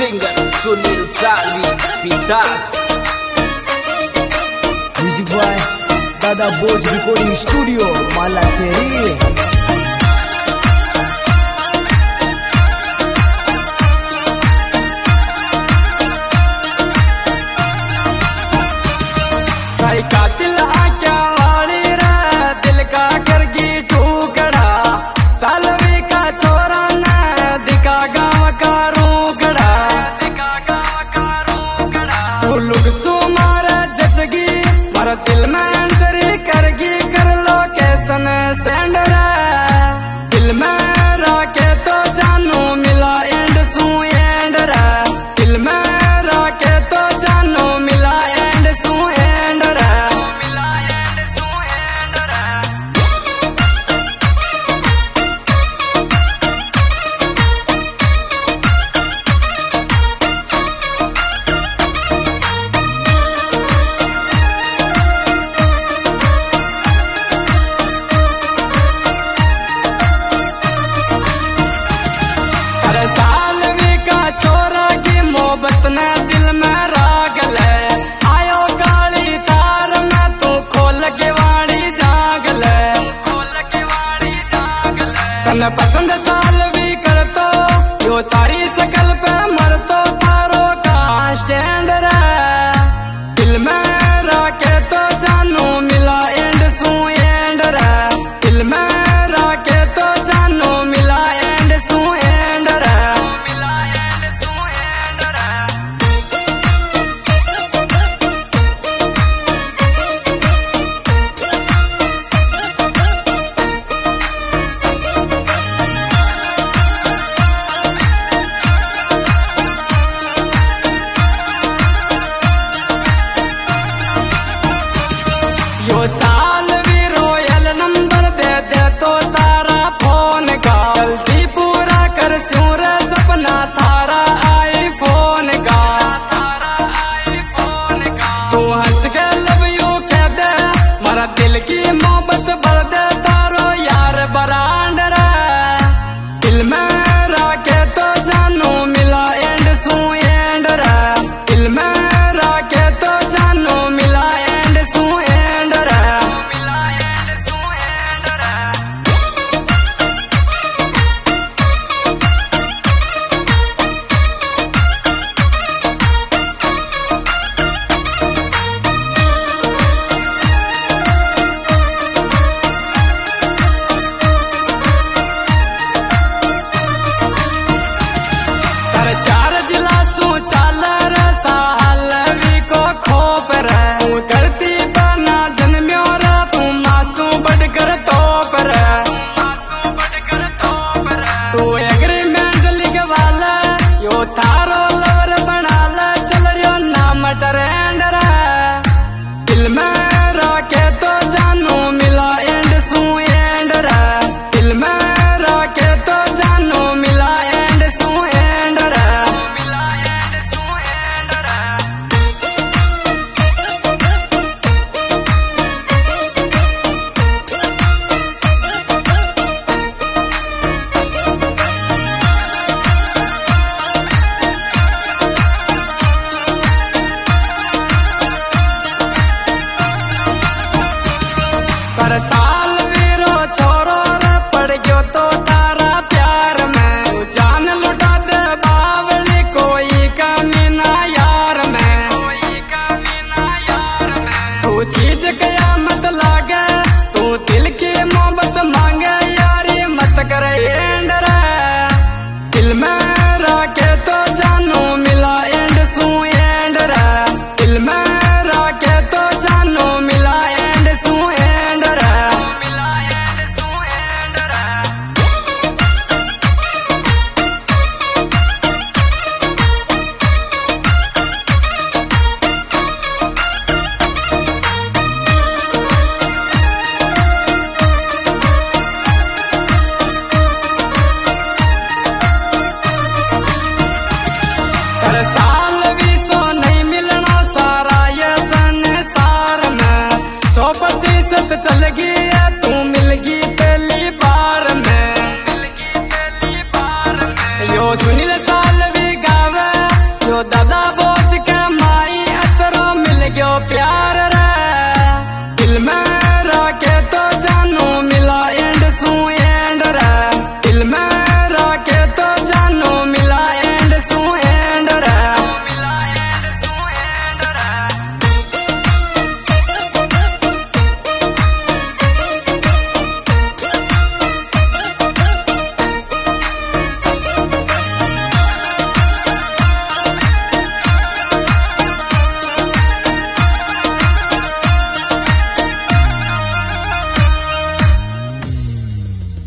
Singer Sunil सालवी पितास। Music boy दादा बोझ रिकॉर्डिंग स्टूडियो माला शहरी। कातिल आक्या वाली रे दिल का करगी टुकड़ा, सालवी का छोरा न दिखा गाँव का रूकड़ा, दिखा गाँव का रूकड़ा। तू लुक सु मारा जचगी मारा दिल में एंट्री करगी, कर लो कैसन सेंड रे दिल में राके तो जानू मिला एंड सु एंड रे, दिल में राके तो जानू मिला एंड सु एंड रे। सालवी का छोरा की मोहब्बत ने दिल में रागल है, आयो काली तार में तू खोल के वाड़ी जागल है, खोल के वाड़ी जागल है। तन पसंद सालवी कर तो यो तारी शकल पे मर तो तारो का स्टैंड रे, दिल में राके तो जानू मिला एंड सु एंड रे, दिल में राके तो जानू मिला एंड सु एंड रे। यो सालवी रोयल नंबर दे दे तो तारा फोन का, जल्दी पूरा कर सूर सपना थारा आई फोन का, थारा आई फोन का। तू हंस के लव यू कह दे मारा दिल की मोहब्बत भर दे तारो यार बरांड रे, दिल में राके तो जानू मिला एंड सु एंड रे, दिल में राके तो जानू मिला एंड सु एंड रे। चार जिला सु चाल रे सालवी को खोप रे, तू करती बना जन्म्यो रे तू मासू बढ़कर तोप रे, मासू बढ़कर तोप रे। तू एग्रीमेंट लिखवाला यो थारो लवर बनाला, चल रियो नाम ट्रेंड रे, दिल में राके तो जानू मिला एंड सु एंड रे, दिल में राके तो जानू मिला एंड सु एंड रे। पर सालवी रो छोरो रे पड़ गयो तो तारा प्यार में, तू जान लुटा दे बावली कोई कमी ना यार में, कोई कमी ना यार में। तू चीज कयामत लागे तू दिल की मोहब्बत मांगे, यारी मत करे एंड रे, दिल में राके तो जानू मिला एंड सु एंड रे, दिल में राके तो जानू मिला एंड सु एंड रे। सालवी सो नहीं मिलना सारा ये संसार में, 100% चलेगी